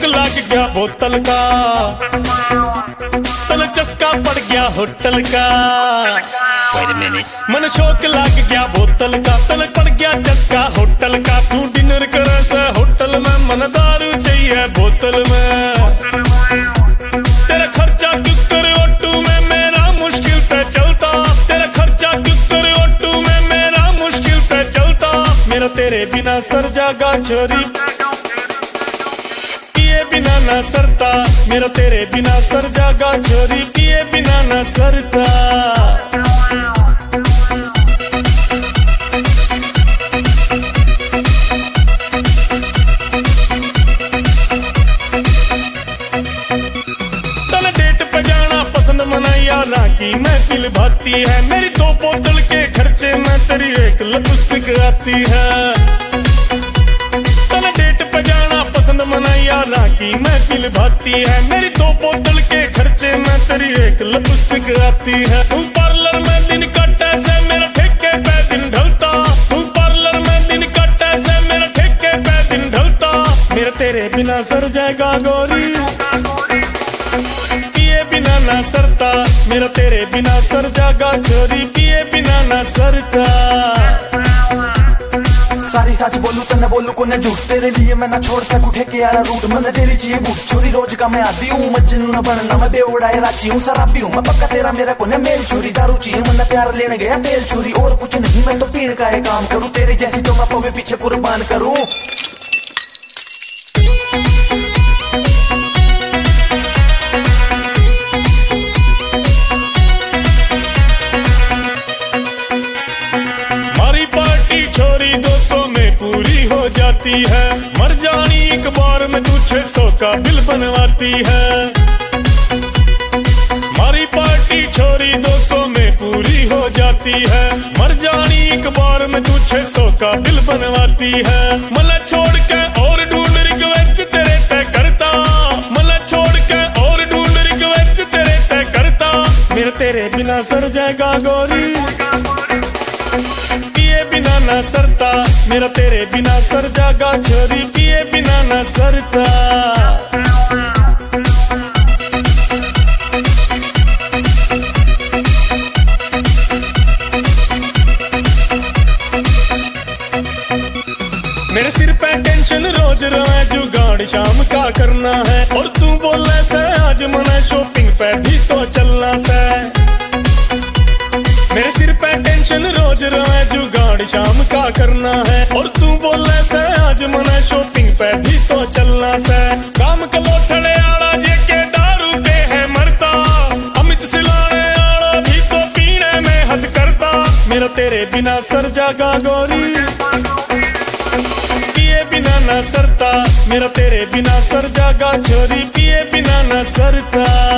लग गया बोतल का, तल चस्का पड़ गया होटल का। मन शौक लग गया बोतल का, तल पड़ गया चस्का होटल का। तू डिनर करे से होटल में, मन दारू चाहिए बोतल में। तेरा खर्चा क्यों ऑटो में, मेरा मुश्किल पे चलता। तेरा खर्चा क्यों ऑटो में, मेरा मुश्किल पे चलता। मेरा तेरे बिना सर जागा छोरी, पिए बिना ना सरता। मेरा तेरे बिना सर जागा छोरी, पिए बिना ना सरता। तने डेट पे जाना पसंद मनाया ना की महफिल भाती है। मेरी 2 बोतल के खर्चे में तेरी 1 लिपस्टिक आती है। तने डेट पे जाना पसंद मनाया ना की महफिल भाती है। मेरी 2 बोतल के खर्चे में तेरी 1 लिपस्टिक आती है। तू पार्लर में दिन काटे से मेरा ठेके पे दिन ढलता। तू पार्लर में दिन काटे से मेरा ठेके पे दिन ढलता। मेरा तेरे बिना सर जाएगा गोरी, पिए बिना ना सरता। मेरा तेरे बिना सर जागा छोरी, पिए बिना ना सरता। सारी सच बोलू तो न बोलू को न झूठ, तेरे लिए मैं ना छोड़ सकूं ठेके वाला रूट। मैंने तेरी चाहिए बूट छोरी, रोज का मैं आदि हूँ। मज्जनू न बनना मैं बेवड़ाए राची हूँ, शराबी हूँ मैं पक्का। तेरा मेरा को न मेल छोरी, दारू चाहिए मन प्यार लेने गया तेल छोरी। और कुछ नहीं मैं तो पीण का है काम करूँ, तेरी जैसी तो मैं पवे पीछे कुर्बान करूँ। छोरी 200 में पूरी हो जाती है। मर जानी एक बार में तू 600 का दिल बनवाती है। हमारी पार्टी छोरी 200 में पूरी हो जाती है। मर जानी एक बार में तू 600 का दिल बनवाती है। मला छोड़ के और ढूंढ रिक्वेस्ट तेरे तय करता। मला छोड़ के और ढूंढ रिक्वेस्ट तेरे तय करता। मेरा तेरे बिना सर जाएगा गोरी, पिए बिना ना सरता। मेरा तेरे बिना सर जागा छोरी, पिए बिना ना सरता। मेरे सिर पे टेंशन रोज रोए, जुगाड़ शाम का करना है। और तू बोले से आज मना शॉपिंग पे भी तो चलना से। मेरे सिर पे टेंशन रोज रोए, जुगाड़ शाम का करना है। और तू बोले से आज मना शॉपिंग पे भी तो चलना से। काम कलोठड़े आड़ा जे के दारू पे है मरता। अमित सिलाने आड़ा भी तो पीने में हद करता। मेरा तेरे बिना सर जागा गोरी, पिए बिना ना सरता। मेरा तेरे बिना सर जागा छोरी, पिए बिना ना सरता।